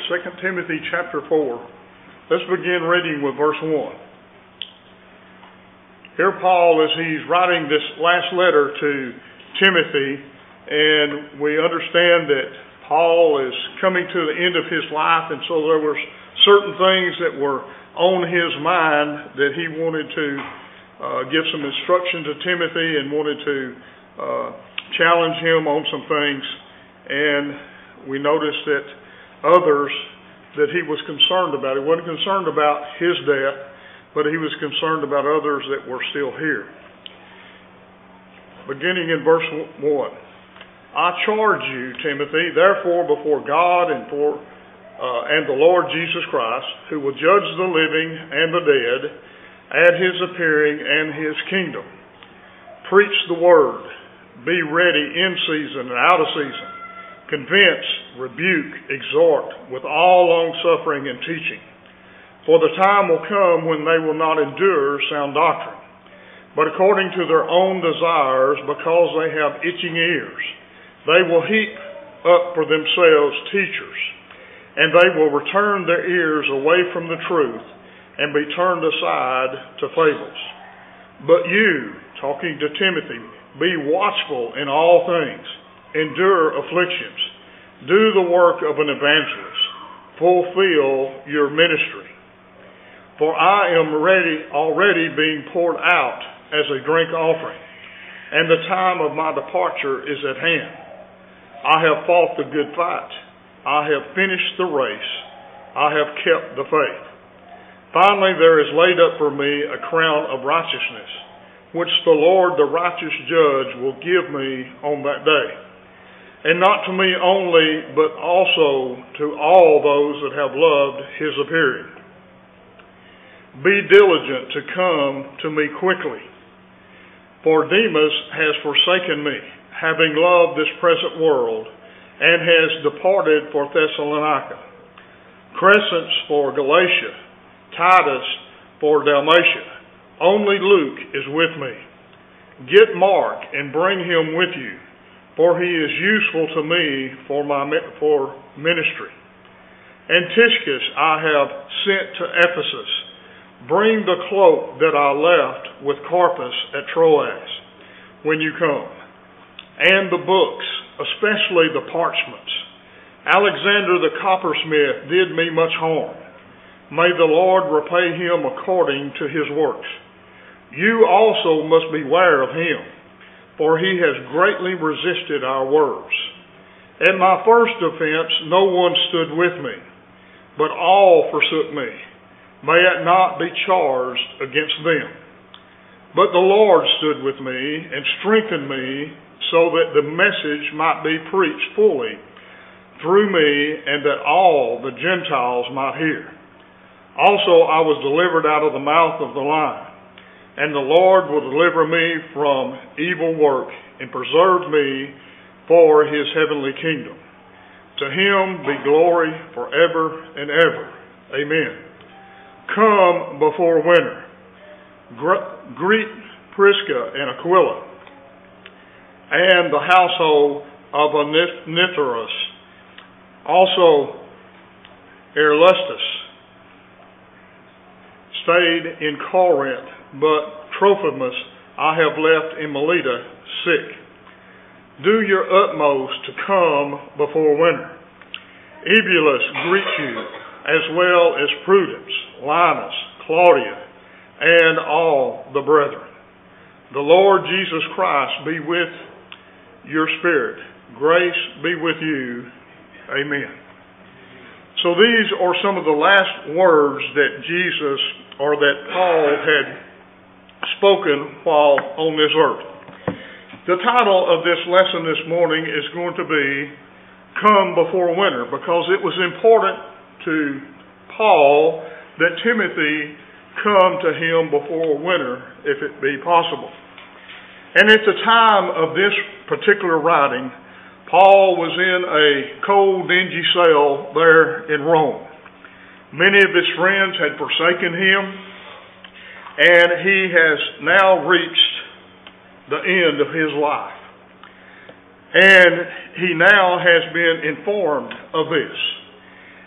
2 Timothy chapter 4. Let's begin reading with verse 1. Here Paul, as he's writing this last letter to Timothy, and we understand that Paul is coming to the end of his life, and so there were certain things that were on his mind that he wanted to give some instruction to Timothy and wanted to challenge him on some things. And we noticed that others that he was concerned about. He wasn't concerned about his death, but he was concerned about others that were still here. Beginning in verse 1. I charge you, Timothy, therefore before God and the Lord Jesus Christ, who will judge the living and the dead at his appearing and his kingdom. Preach the word. Be ready in season and out of season. Convince, rebuke, exhort with all longsuffering and teaching. For the time will come when they will not endure sound doctrine, but according to their own desires, because they have itching ears, they will heap up for themselves teachers, and they will return their ears away from the truth and be turned aside to fables. But you, talking to Timothy, be watchful in all things, endure afflictions, do the work of an evangelist, fulfill your ministry. For I am already being poured out as a drink offering, and the time of my departure is at hand. I have fought the good fight. I have finished the race. I have kept the faith. Finally, there is laid up for me a crown of righteousness, which the Lord, the righteous judge, will give me on that day. And not to me only, but also to all those that have loved his appearing. Be diligent to come to me quickly. For Demas has forsaken me, having loved this present world, and has departed for Thessalonica. Crescens for Galatia, Titus for Dalmatia. Only Luke is with me. Get Mark and bring him with you, for he is useful to me for ministry. And Tychicus I have sent to Ephesus. Bring the cloak that I left with Carpus at Troas when you come, and the books, especially the parchments. Alexander the coppersmith did me much harm. May the Lord repay him according to his works. You also must beware of him, for he has greatly resisted our words. At my first offense no one stood with me, but all forsook me. May it not be charged against them. But the Lord stood with me and strengthened me so that the message might be preached fully through me and that all the Gentiles might hear. Also I was delivered out of the mouth of the lion, and the Lord will deliver me from evil work and preserve me for his heavenly kingdom. To him be glory forever and ever. Amen. Come before winter. Greet Prisca and Aquila and the household of Onesiphorus. Also Erastus stayed in Corinth, but Trophimus I have left in Melita sick. Do your utmost to come before winter. Eubulus greets you, as well as Prudence, Linus, Claudia, and all the brethren. The Lord Jesus Christ be with your spirit. Grace be with you. Amen. So these are some of the last words that Jesus, or that Paul had spoken while on this earth. The title of this lesson this morning is going to be Come Before Winter, because it was important to Paul that Timothy come to him before winter, if it be possible. And at the time of this particular writing, Paul was in a cold, dingy cell there in Rome. Many of his friends had forsaken him, and he has now reached the end of his life. And he now has been informed of this.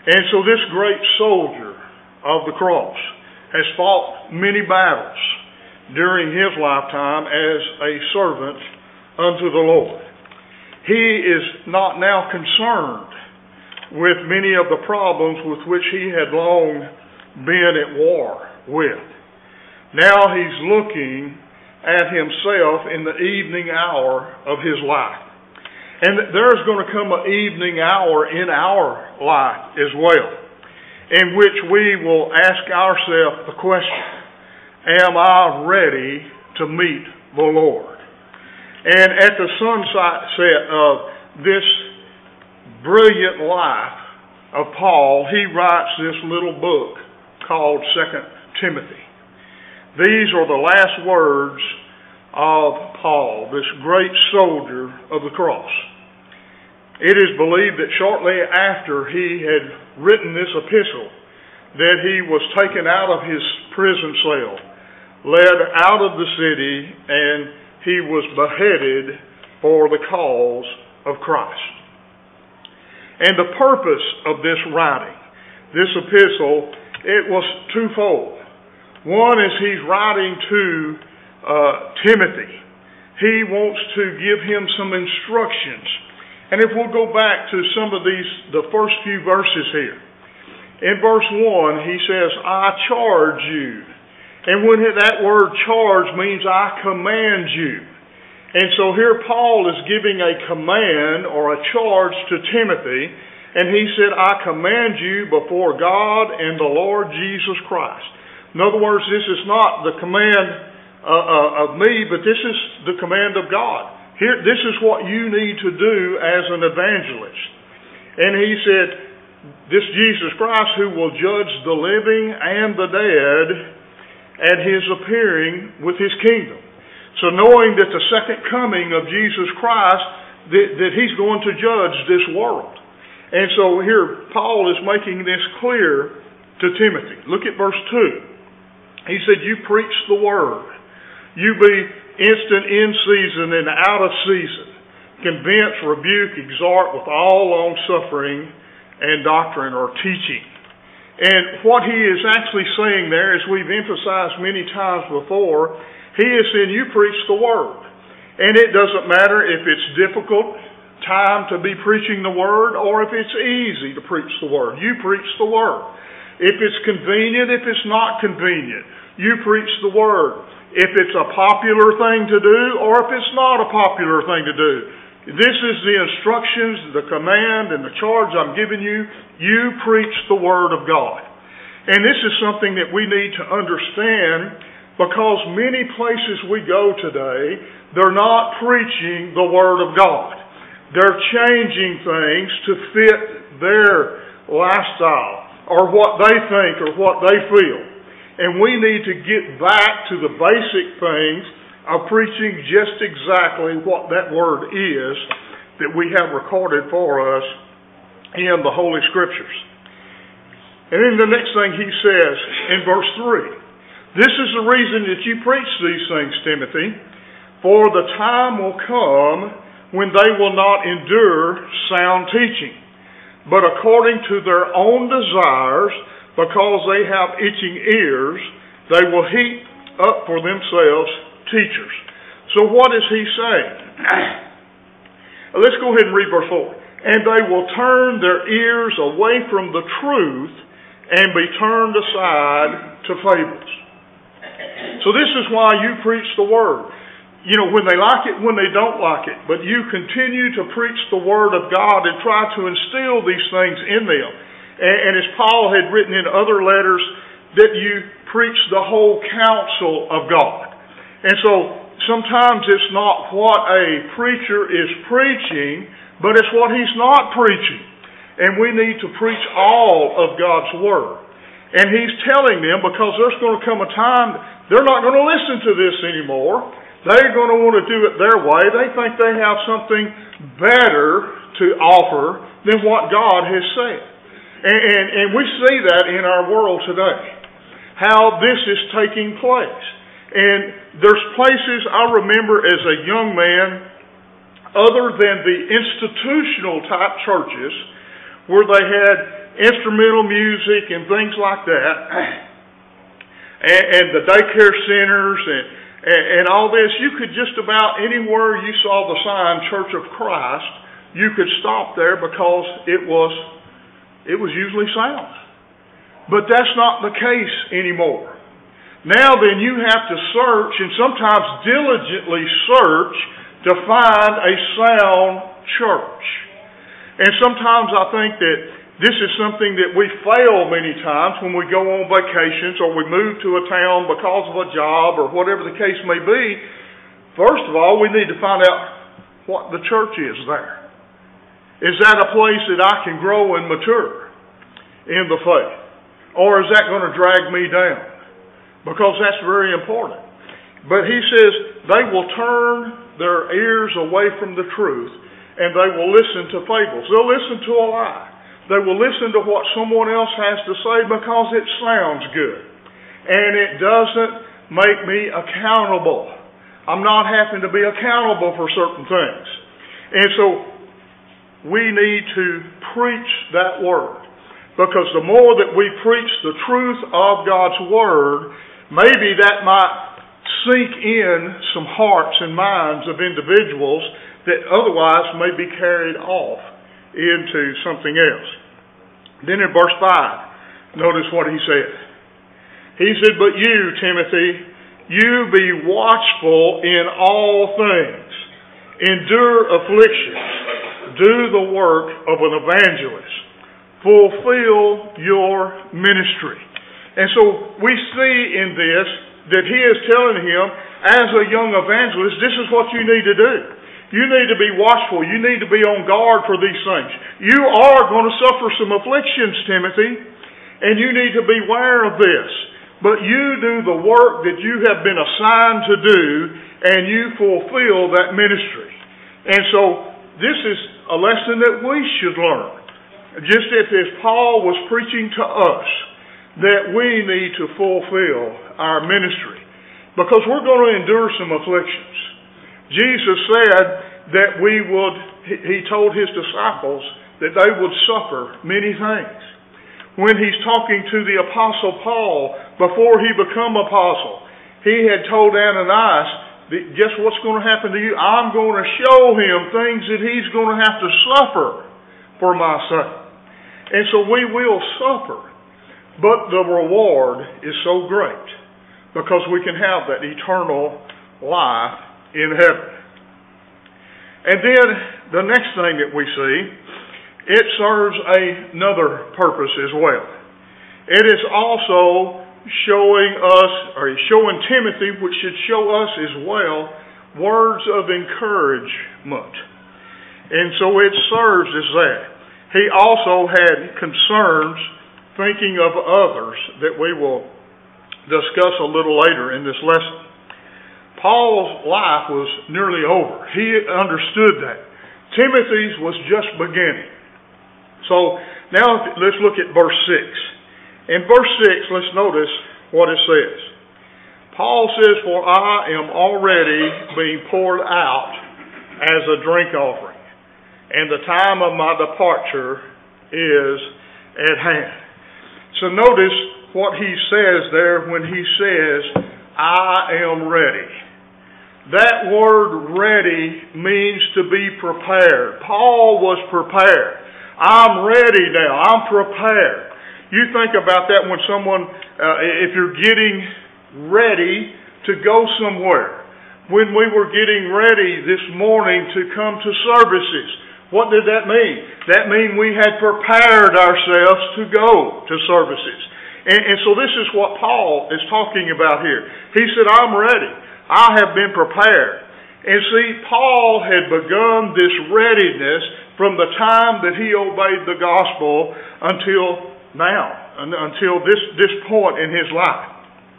And so this great soldier of the cross has fought many battles during his lifetime as a servant unto the Lord. He is not now concerned with many of the problems with which he had long been at war with. Now he's looking at himself in the evening hour of his life. And there's going to come an evening hour in our life as well, in which we will ask ourselves the question, am I ready to meet the Lord? And at the sunset of this brilliant life of Paul, he writes this little book called 2 Timothy. These are the last words of Paul, this great soldier of the cross. It is believed that shortly after he had written this epistle, that he was taken out of his prison cell, led out of the city, and he was beheaded for the cause of Christ. And the purpose of this writing, this epistle, it was twofold. One is he's writing to Timothy. He wants to give him some instructions. And if we'll go back to some of the first few verses here. In verse 1, he says, I charge you. And when that word charge means I command you. And so here Paul is giving a command or a charge to Timothy. And he said, I command you before God and the Lord Jesus Christ. In other words, this is not the command of me, but this is the command of God. Here, this is what you need to do as an evangelist. And he said, this Jesus Christ who will judge the living and the dead at his appearing with his kingdom. So knowing that the second coming of Jesus Christ, that he's going to judge this world. And so here Paul is making this clear to Timothy. Look at verse 2. He said, you preach the word. You be instant in season and out of season. Convince, rebuke, exhort with all long-suffering and doctrine or teaching. And what he is actually saying there, as we've emphasized many times before, he is saying you preach the word. And it doesn't matter if it's difficult time to be preaching the word or if it's easy to preach the word. You preach the word. If it's convenient, if it's not convenient, you preach the word. If it's a popular thing to do or if it's not a popular thing to do. This is the instructions, the command, and the charge I'm giving you. You preach the word of God. And this is something that we need to understand because many places we go today, they're not preaching the word of God. They're changing things to fit their lifestyle or what they think or what they feel. And we need to get back to the basic things of preaching just exactly what that word is that we have recorded for us in the Holy Scriptures. And then the next thing he says in verse 3, this is the reason that you preach these things, Timothy, for the time will come when they will not endure sound teaching, but according to their own desires, because they have itching ears, they will heap up for themselves teachers. So what is he saying? Let's go ahead and read verse 4. And they will turn their ears away from the truth and be turned aside to fables. So this is why you preach the word. You know, when they like it, when they don't like it. But you continue to preach the word of God and try to instill these things in them. And as Paul had written in other letters, that you preach the whole counsel of God. And so sometimes it's not what a preacher is preaching, but it's what he's not preaching. And we need to preach all of God's word. And he's telling them, because there's going to come a time they're not going to listen to this anymore. They're going to want to do it their way. They think they have something better to offer than what God has said. And we see that in our world today, how this is taking place. And there's places I remember as a young man, other than the institutional type churches, where they had instrumental music and things like that, and the daycare centers and all this, you could just about anywhere you saw the sign Church of Christ, you could stop there because it was usually sound. But that's not the case anymore. Now then, you have to search, and sometimes diligently search, to find a sound church. And sometimes I think that this is something that we fail many times when we go on vacations or we move to a town because of a job or whatever the case may be. First of all, we need to find out what the church is there. Is that a place that I can grow and mature in the faith? Or is that going to drag me down? Because that's very important. But he says they will turn their ears away from the truth and they will listen to fables. They'll listen to a lie. They will listen to what someone else has to say because it sounds good. And it doesn't make me accountable. I'm not having to be accountable for certain things. And so we need to preach that word. Because the more that we preach the truth of God's word, maybe that might sink in some hearts and minds of individuals that otherwise may be carried off into something else. Then in verse 5, notice what he said. He said, "But you, Timothy, you be watchful in all things. Endure afflictions. Do the work of an evangelist. Fulfill your ministry." And so we see in this that he is telling him, as a young evangelist, this is what you need to do. You need to be watchful. You need to be on guard for these things. You are going to suffer some afflictions, Timothy, and you need to beware of this. But you do the work that you have been assigned to do, and you fulfill that ministry. And so this is a lesson that we should learn. Just as Paul was preaching to us, that we need to fulfill our ministry. Because we're going to endure some afflictions. Jesus said that he told his disciples that they would suffer many things. When he's talking to the Apostle Paul, before he became apostle, he had told Ananias, guess what's going to happen to you? I'm going to show him things that he's going to have to suffer for my sake. And so we will suffer. But the reward is so great because we can have that eternal life in heaven. And then the next thing that we see, it serves another purpose as well. It is also showing Timothy, which should show us as well, words of encouragement. And so it serves as that. He also had concerns, thinking of others, that we will discuss a little later in this lesson. Paul's life was nearly over. He understood that. Timothy's was just beginning. So now let's look at verse 6. In verse 6, let's notice what it says. Paul says, "For I am already being poured out as a drink offering, and the time of my departure is at hand." So notice what he says there when he says, "I am ready." That word ready means to be prepared. Paul was prepared. I'm ready now. I'm prepared. You think about that when someone, if you're getting ready to go somewhere. When we were getting ready this morning to come to services, what did that mean? That meant we had prepared ourselves to go to services. And so this is what Paul is talking about here. He said, I'm ready. I have been prepared. And see, Paul had begun this readiness from the time that he obeyed the gospel until now, until this point in his life.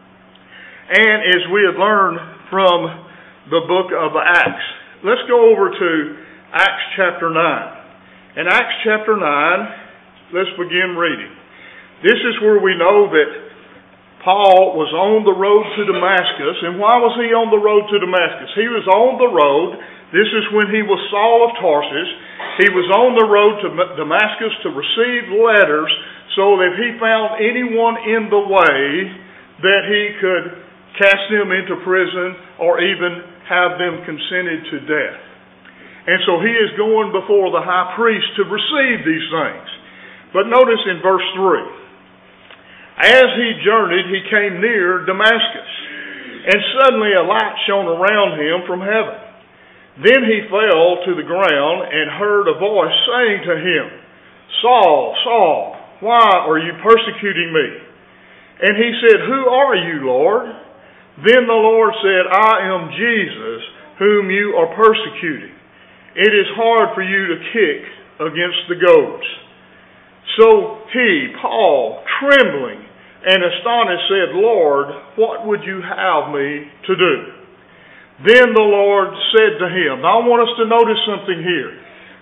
And as we have learned from the book of Acts, let's go over to Acts chapter 9. In Acts chapter 9, let's begin reading. This is where we know that Paul was on the road to Damascus. And why was he on the road to Damascus? He was on the road This is when he was Saul of Tarsus. He was on the road to Damascus to receive letters so that if he found anyone in the way that he could cast them into prison or even have them consented to death. And so he is going before the high priest to receive these things. But notice in verse 3, as he journeyed, he came near Damascus, and suddenly a light shone around him from heaven. Then he fell to the ground and heard a voice saying to him, Saul, Saul, why are you persecuting me? And he said, Who are you, Lord? Then the Lord said, I am Jesus, whom you are persecuting. It is hard for you to kick against the goads. So he, Paul, trembling and astonished, said, Lord, what would you have me to do? Then the Lord said to him, now I want us to notice something here.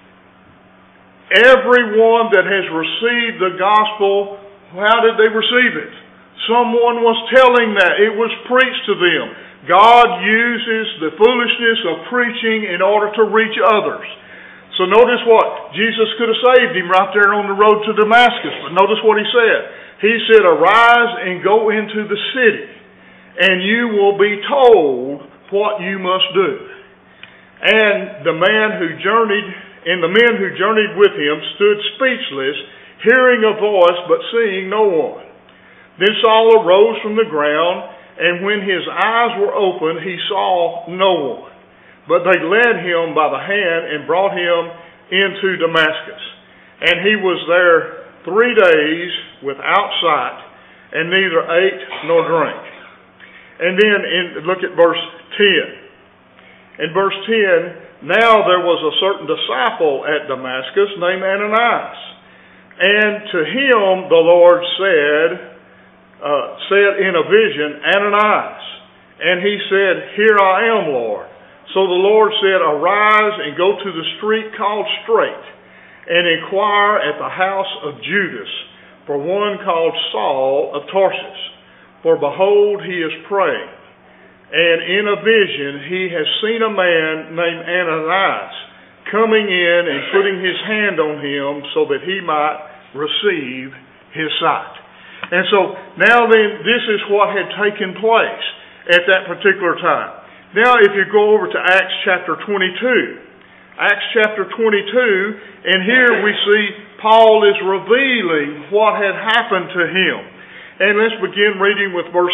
Everyone that has received the gospel, how did they receive it? Someone was telling that. It was preached to them. God uses the foolishness of preaching in order to reach others. So notice what? Jesus could have saved him right there on the road to Damascus. But notice what he said. He said, arise and go into the city, and you will be told what you must do. And the men who journeyed with him stood speechless, hearing a voice but seeing no one. Then Saul arose from the ground, and when his eyes were opened, he saw no one. But they led him by the hand and brought him into Damascus. And he was there 3 days without sight, and neither ate nor drank. And then look at verse 10. In verse 10, now there was a certain disciple at Damascus named Ananias. And to him the Lord said in a vision, Ananias. And he said, Here I am, Lord. So the Lord said, arise and go to the street called Straight, and inquire at the house of Judas for one called Saul of Tarsus. For behold, he is praying. And in a vision he has seen a man named Ananias coming in and putting his hand on him so that he might receive his sight. And so now then, this is what had taken place at that particular time. Now if you go over to Acts chapter 22. Acts chapter 22, and here we see Paul is revealing what had happened to him. And let's begin reading with verse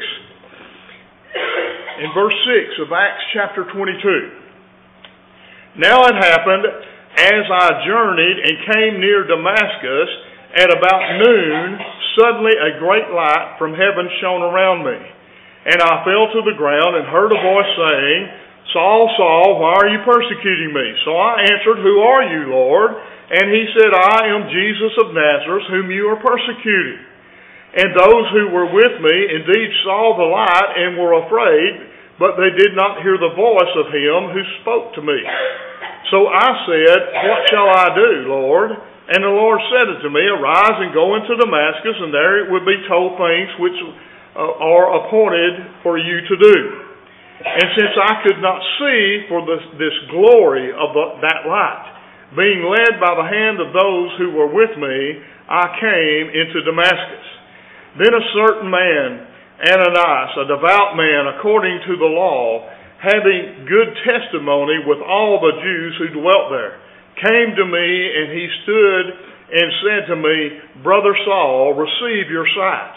6. In verse 6 of Acts chapter 22. Now it happened, as I journeyed and came near Damascus, at about noon, suddenly a great light from heaven shone around me. And I fell to the ground and heard a voice saying, Saul, Saul, why are you persecuting me? So I answered, Who are you, Lord? And he said, I am Jesus of Nazareth, whom you are persecuting. And those who were with me indeed saw the light and were afraid, but they did not hear the voice of him who spoke to me. So I said, What shall I do, Lord? And the Lord said unto me, Arise and go into Damascus, and there it will be told things which are appointed for you to do. And since I could not see for this glory of that light, being led by the hand of those who were with me, I came into Damascus. Then a certain man, Ananias, a devout man according to the law, having good testimony with all the Jews who dwelt there, came to me, and he stood and said to me, Brother Saul, receive your sight.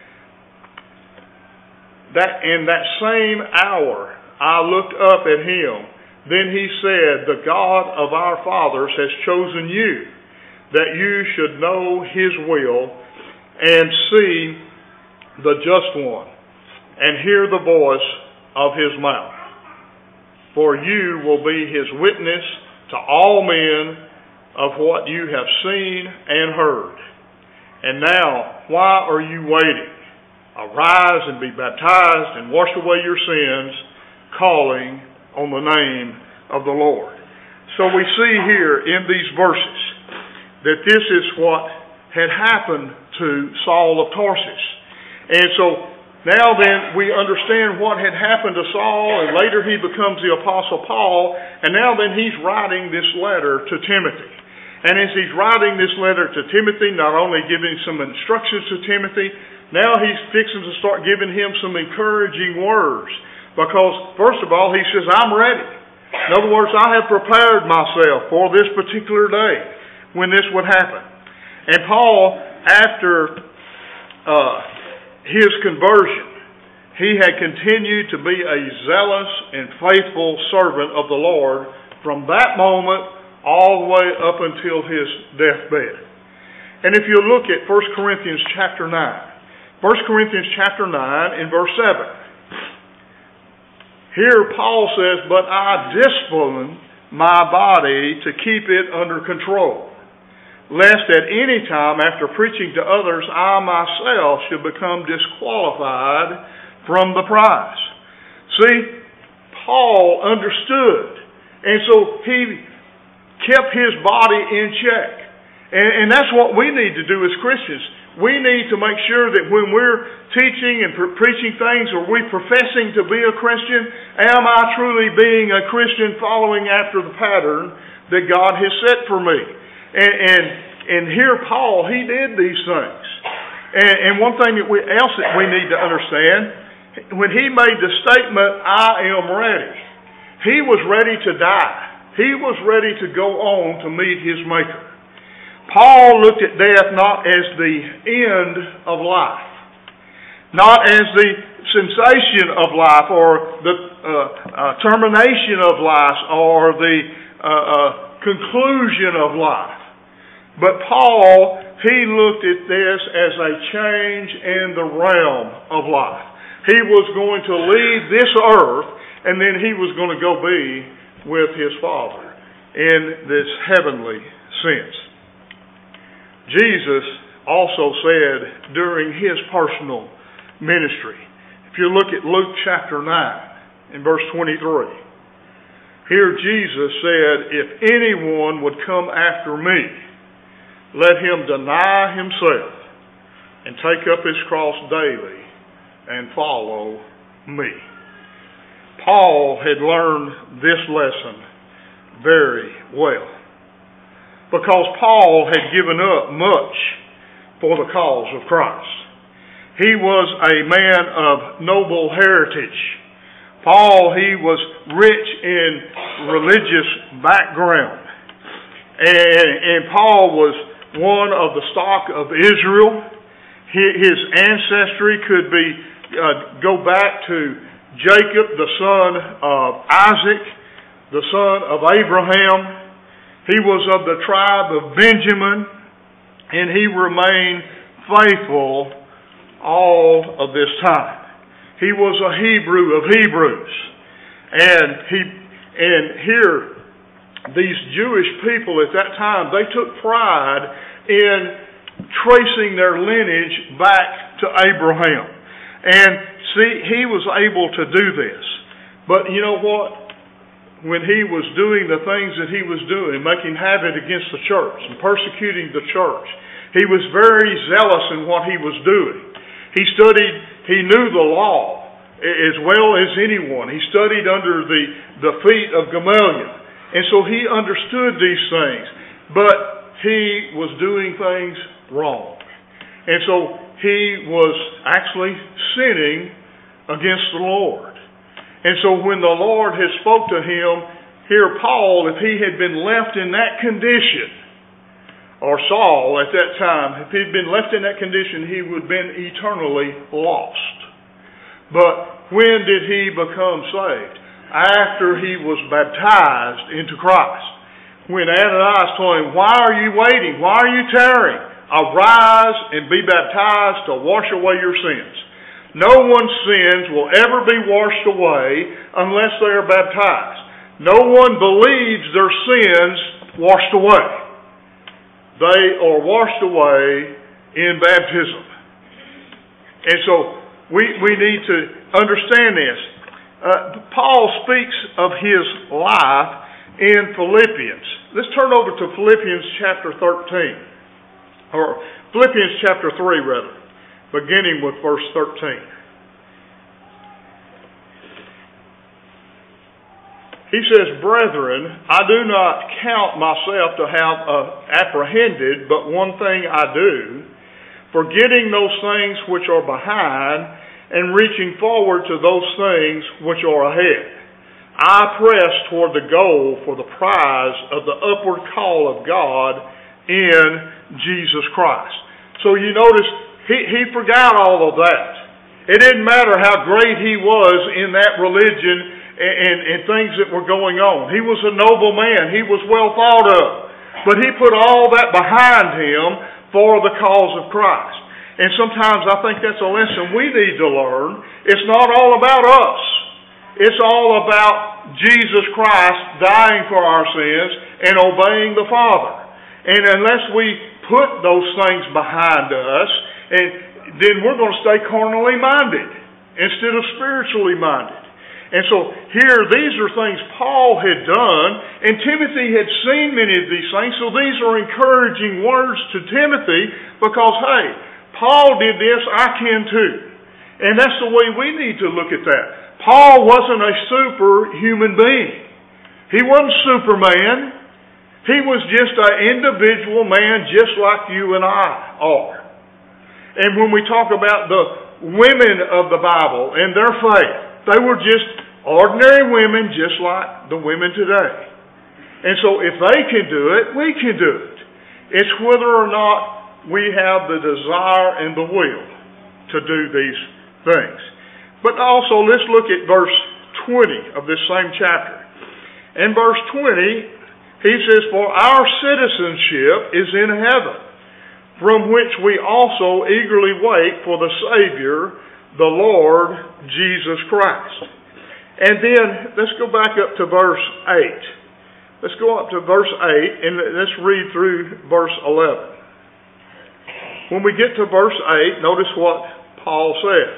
That in that same hour I looked up at him. Then he said, The God of our fathers has chosen you, that you should know his will and see the just one, and hear the voice of his mouth. For you will be his witness to all men of what you have seen and heard. And now, why are you waiting? Arise and be baptized and wash away your sins, calling on the name of the Lord. So we see here in these verses that this is what had happened to Saul of Tarsus. And so Now then, we understand what had happened to Saul, and later he becomes the Apostle Paul, and now then he's writing this letter to Timothy. And as he's writing this letter to Timothy, not only giving some instructions to Timothy, now he's fixing to start giving him some encouraging words. Because, first of all, he says, I'm ready. In other words, I have prepared myself for this particular day when this would happen. And Paul, after his conversion, he had continued to be a zealous and faithful servant of the Lord from that moment all the way up until his deathbed. And if you look at 1 Corinthians chapter 9, 1 Corinthians chapter 9 in verse 7. Here Paul says, but I discipline my body to keep it under control, lest at any time after preaching to others, I myself should become disqualified from the prize. See, Paul understood. And so he kept his body in check. And that's what we need to do as Christians. We need to make sure that when we're teaching and preaching things, are we professing to be a Christian? Am I truly being a Christian following after the pattern that God has set for me? And here Paul, he did these things. And one thing else that we need to understand, when he made the statement, I am ready, he was ready to die. He was ready to go on to meet his Maker. Paul looked at death not as the end of life, not as the cessation of life or the termination of life or the conclusion of life. But Paul, he looked at this as a change in the realm of life. He was going to leave this earth, and then he was going to go be with his Father in this heavenly sense. Jesus also said during his personal ministry, if you look at Luke chapter 9 in verse 23, here Jesus said, if anyone would come after me, let him deny himself and take up his cross daily and follow me. Paul had learned this lesson very well, because Paul had given up much for the cause of Christ. He was a man of noble heritage. Paul, he was rich in religious background. And Paul was one of the stock of Israel. His ancestry could be go back to Jacob, the son of Isaac, the son of Abraham. He was of the tribe of Benjamin, and he remained faithful all of this time. He was a Hebrew of Hebrews. And here, these Jewish people at that time, they took pride in tracing their lineage back to Abraham. And see, he was able to do this. But you know what? When he was doing the things that he was doing, making havoc against the church and persecuting the church, he was very zealous in what he was doing. He studied, he knew the law as well as anyone. He studied under the feet of Gamaliel. And so he understood these things. But he was doing things wrong. And so he was actually sinning against the Lord. And so when the Lord had spoke to him, here Paul, if he had been left in that condition, or Saul at that time, if he had been left in that condition, he would have been eternally lost. But when did he become saved? After he was baptized into Christ. When Ananias told him, why are you waiting? Why are you tarrying? Arise and be baptized to wash away your sins. No one's sins will ever be washed away unless they are baptized. No one believes their sins washed away. They are washed away in baptism. And so we need to understand this. Paul speaks of his life in Philippians. Let's turn over to Philippians chapter 13. Or Philippians chapter 3 rather. Beginning with verse 13. He says, "Brethren, I do not count myself to have apprehended, but one thing I do, forgetting those things which are behind and reaching forward to those things which are ahead. I press toward the goal for the prize of the upward call of God in Jesus Christ." So you notice he forgot all of that. It didn't matter how great he was in that religion and things that were going on. He was a noble man. He was well thought of. But he put all that behind him for the cause of Christ. And sometimes I think that's a lesson we need to learn. It's not all about us. It's all about Jesus Christ dying for our sins and obeying the Father. And unless we put those things behind us, then we're going to stay carnally minded instead of spiritually minded. And so here, these are things Paul had done, and Timothy had seen many of these things, so these are encouraging words to Timothy because, hey, Paul did this, I can too. And that's the way we need to look at that. Paul wasn't a superhuman being. He wasn't Superman. He was just an individual man just like you and I are. And when we talk about the women of the Bible and their faith, they were just ordinary women just like the women today. And so if they can do it, we can do it. It's whether or not we have the desire and the will to do these things. But also let's look at verse 20 of this same chapter. In verse 20, he says, "For our citizenship is in heaven, from which we also eagerly wait for the Savior, the Lord Jesus Christ." And then let's go back up to verse 8. Let's go up to verse 8 and let's read through verse 11. When we get to verse 8, notice what Paul says.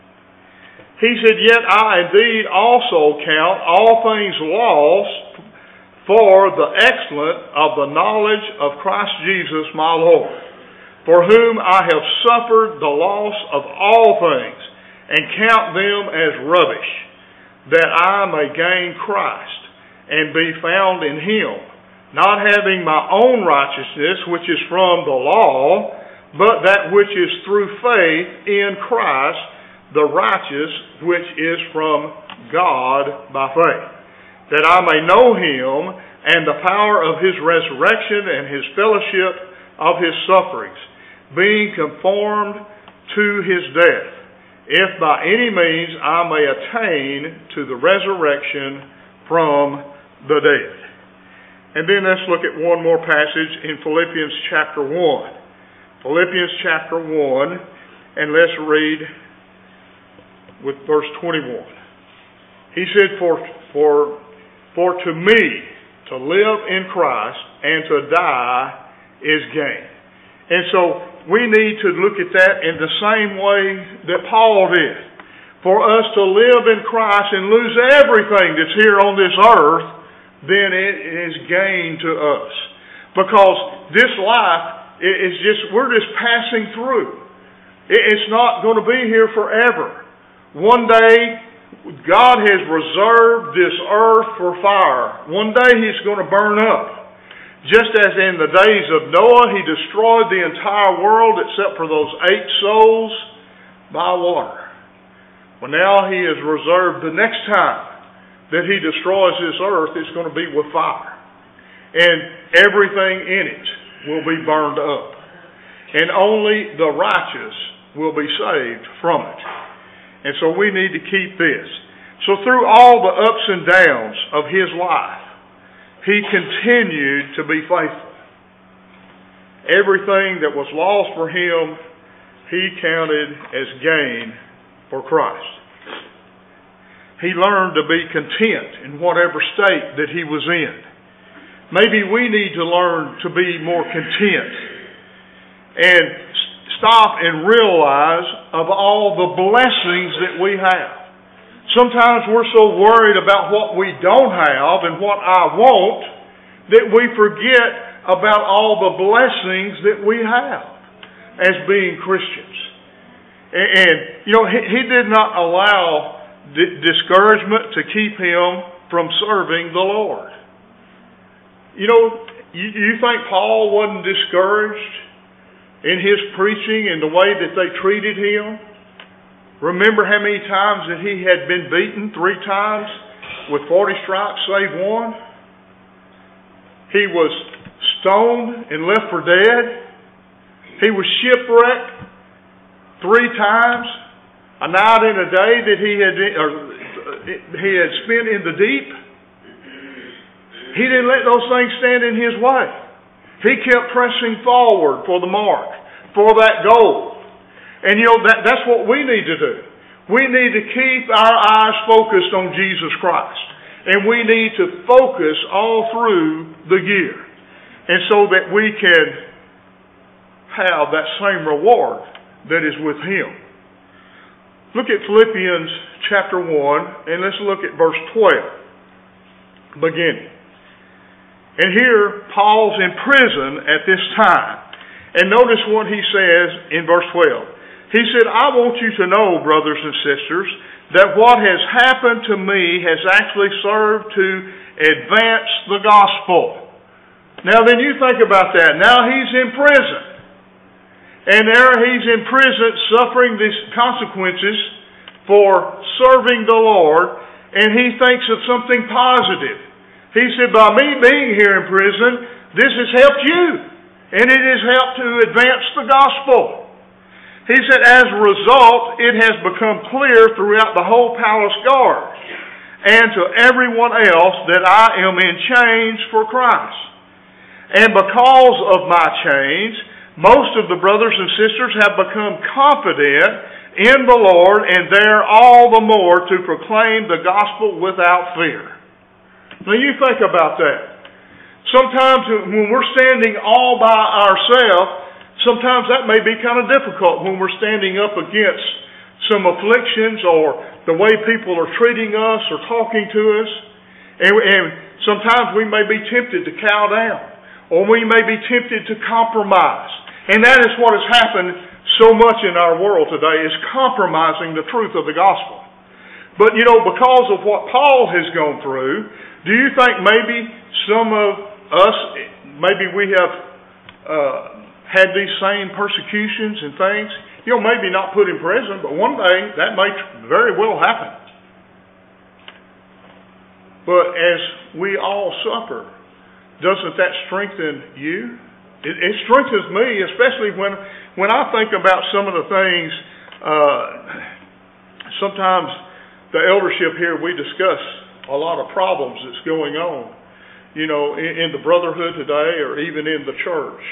He said, "Yet I indeed also count all things lost for the excellence of the knowledge of Christ Jesus my Lord, for whom I have suffered the loss of all things, and count them as rubbish, that I may gain Christ, and be found in Him, not having my own righteousness, which is from the law, but that which is through faith in Christ, the righteous which is from God by faith, that I may know Him, and the power of His resurrection, and His fellowship of His sufferings, being conformed to His death, if by any means I may attain to the resurrection from the dead." And then let's look at one more passage in Philippians chapter 1. Philippians chapter 1, and let's read with verse 21. He said, For to me to live in Christ and to die is gain. And so we need to look at that in the same way that Paul did. For us to live in Christ and lose everything that's here on this earth, then it is gain to us. Because this life is we're just passing through. It's not going to be here forever. One day, God has reserved this earth for fire. One day He's going to burn up. Just as in the days of Noah, He destroyed the entire world except for those 8 souls by water. Well, now He has reserved the next time that He destroys this earth, it's going to be with fire. And everything in it will be burned up. And only the righteous will be saved from it. And so we need to keep this. So through all the ups and downs of His life, He continued to be faithful. Everything that was lost for Him, He counted as gain for Christ. He learned to be content in whatever state that he was in. Maybe we need to learn to be more content and stop and realize of all the blessings that we have. Sometimes we're so worried about what we don't have and what I want that we forget about all the blessings that we have as being Christians. And He did not allow discouragement to keep Him from serving the Lord. You know, you think Paul wasn't discouraged in his preaching and the way that they treated him? Remember how many times that he had been beaten? 3 times with 40 stripes save one. He was stoned and left for dead. He was shipwrecked 3 times. A night and a day that he had spent in the deep. He didn't let those things stand in his way. He kept pressing forward for the mark, for that goal. And you know, that's what we need to do. We need to keep our eyes focused on Jesus Christ. And we need to focus all through the year. And so that we can have that same reward that is with Him. Look at Philippians chapter 1, and let's look at verse 12, beginning. And here, Paul's in prison at this time. And notice what he says in verse 12. He said, I want you to know, brothers and sisters, that what has happened to me has actually served to advance the gospel. Now then you think about that. Now he's in prison. And there he's in prison suffering these consequences for serving the Lord. And he thinks of something positive. He said, by me being here in prison, this has helped you. And it has helped to advance the gospel. He said, as a result, it has become clear throughout the whole palace guard and to everyone else that I am in chains for Christ. And because of my chains, most of the brothers and sisters have become confident in the Lord and dare all the more to proclaim the gospel without fear. Now you think about that. Sometimes when we're standing all by ourselves, sometimes that may be kind of difficult when we're standing up against some afflictions or the way people are treating us or talking to us. And sometimes we may be tempted to cow down, or we may be tempted to compromise. And that is what has happened so much in our world today, is compromising the truth of the gospel. But you know, because of what Paul has gone through, do you think maybe some of us, maybe we have had these same persecutions and things? You know, maybe not put in prison, but one day that may very well happen. But as we all suffer, doesn't that strengthen you? It strengthens me, especially when I think about some of the things. Sometimes the eldership here, we discuss a lot of problems that's going on, you know, in the brotherhood today or even in the church.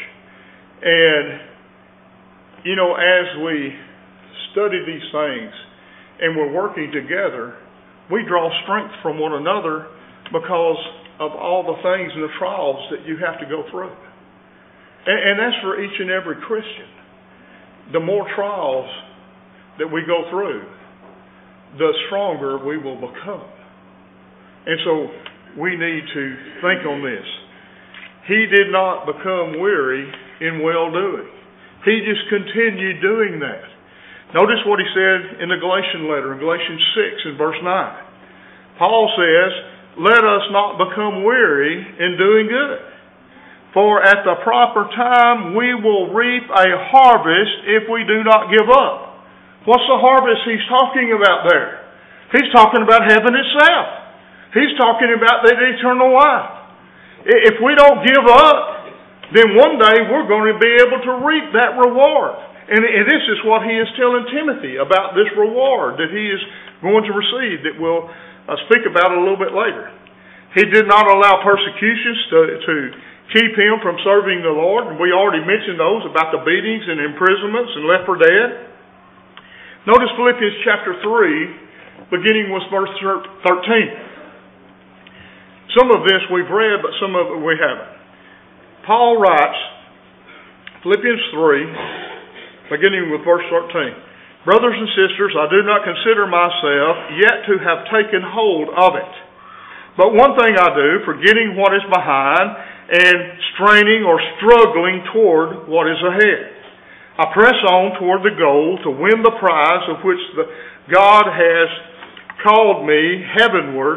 And, you know, as we study these things and we're working together, we draw strength from one another because of all the things and the trials that you have to go through. And that's for each and every Christian. The more trials that we go through, the stronger we will become. And so we need to think on this. He did not become weary in well-doing. He just continued doing that. Notice what he said in the Galatian letter, in Galatians 6 and verse 9. Paul says, let us not become weary in doing good. For at the proper time we will reap a harvest if we do not give up. What's the harvest he's talking about there? He's talking about heaven itself. He's talking about that eternal life. If we don't give up, then one day we're going to be able to reap that reward. And this is what he is telling Timothy about this reward that he is going to receive that we'll speak about a little bit later. He did not allow persecutions to keep him from serving the Lord. And we already mentioned those about the beatings and imprisonments and left for dead. Notice Philippians chapter 3, beginning with verse 13. Some of this we've read, but some of it we haven't. Paul writes, Philippians 3, beginning with verse 13. Brothers and sisters, I do not consider myself yet to have taken hold of it. But one thing I do, forgetting what is behind and straining or struggling toward what is ahead. I press on toward the goal to win the prize of which God has called me heavenward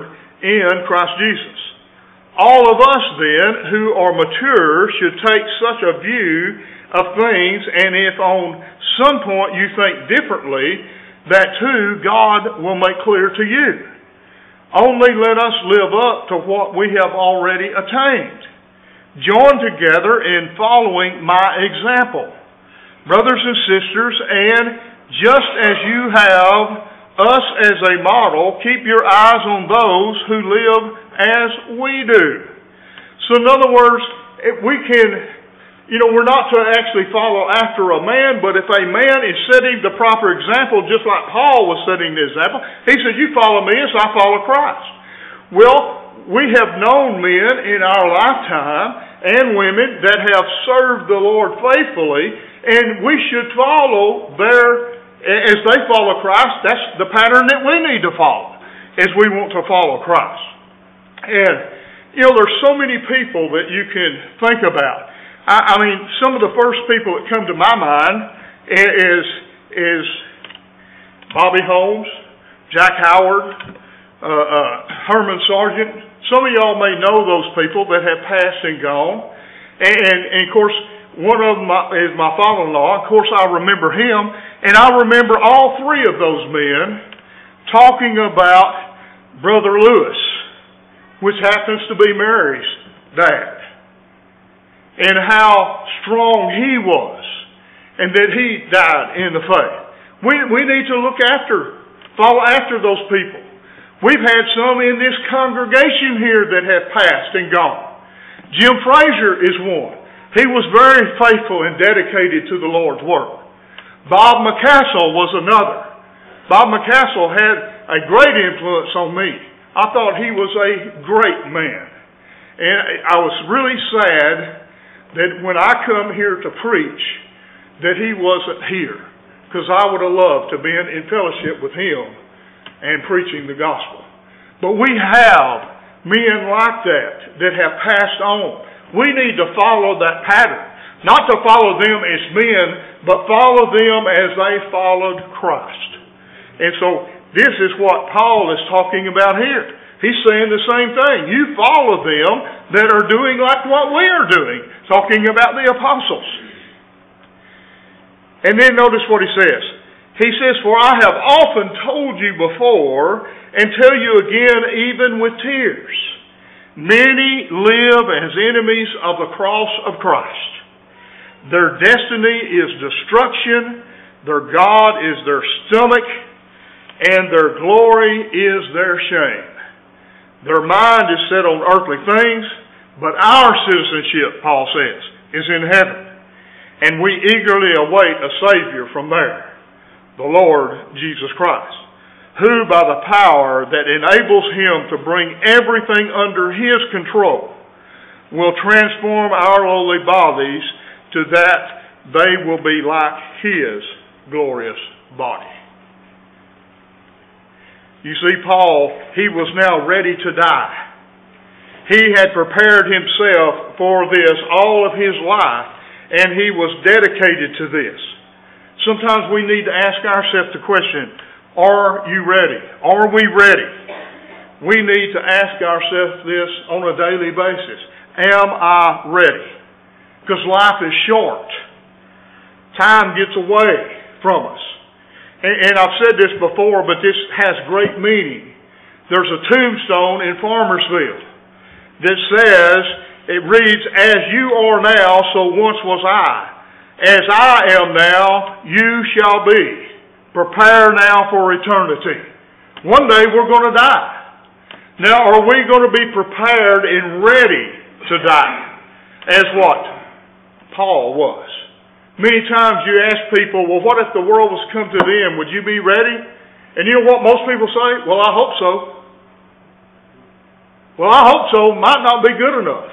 in Christ Jesus. All of us then who are mature should take such a view of things, and if on some point you think differently, that too God will make clear to you. Only let us live up to what we have already attained. Join together in following my example. Brothers and sisters, and just as you have us as a model, keep your eyes on those who live as we do. So in other words, if we can, we're not to actually follow after a man, but if a man is setting the proper example, just like Paul was setting the example, he said, you follow me as I follow Christ. Well, we have known men in our lifetime and women that have served the Lord faithfully, and we should follow as they follow Christ. That's the pattern that we need to follow as we want to follow Christ. And, there's so many people that you can think about. I mean, some of the first people that come to my mind is Bobby Holmes, Jack Howard, Herman Sargent. Some of y'all may know those people that have passed and gone. And of course, one of them is my father-in-law. Of course, I remember him. And I remember all three of those men talking about Brother Lewis, which happens to be Mary's dad, and how strong he was, and that he died in the faith. We need to follow after those people. We've had some in this congregation here that have passed and gone. Jim Frazier is one. He was very faithful and dedicated to the Lord's work. Bob McCassell was another. Bob McCassell had a great influence on me. I thought he was a great man. And I was really sad that when I come here to preach, that he wasn't here. Because I would have loved to be in fellowship with him and preaching the gospel. But we have men like that have passed on. We need to follow that pattern. Not to follow them as men, but follow them as they followed Christ. And so this is what Paul is talking about here. He's saying the same thing. You follow them that are doing like what we are doing, talking about the apostles. And then notice what he says. He says, for I have often told you before, and tell you again even with tears, many live as enemies of the cross of Christ. Their destiny is destruction, their God is their stomach, and their glory is their shame. Their mind is set on earthly things, but our citizenship, Paul says, is in heaven. And we eagerly await a Savior from there, the Lord Jesus Christ, who by the power that enables Him to bring everything under His control will transform our lowly bodies to that they will be like His glorious body. You see, Paul, he was now ready to die. He had prepared himself for this all of his life, and he was dedicated to this. Sometimes we need to ask ourselves the question, are you ready? Are we ready? We need to ask ourselves this on a daily basis. Am I ready? Because life is short. Time gets away from us. And I've said this before, but this has great meaning. There's a tombstone in Farmersville that says, it reads, as you are now, so once was I. As I am now, you shall be. Prepare now for eternity. One day we're going to die. Now, are we going to be prepared and ready to die? As what Paul was. Many times you ask people, well, what if the world was come to them? Would you be ready? And you know what most people say? Well, I hope so. Well, I hope so. Might not be good enough.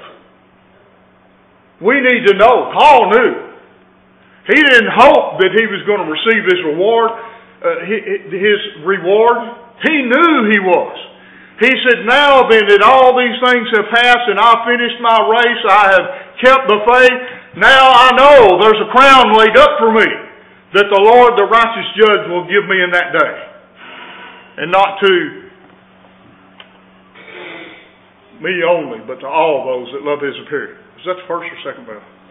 We need to know. Paul knew. He didn't hope that he was going to receive his reward. He knew he was. He said, now then that all these things have passed and I've finished my race, I have kept the faith, now I know there's a crown laid up for me that the Lord, the righteous judge, will give me in that day. And not to me only, but to all those that love his appearing. Is that the first or second bell?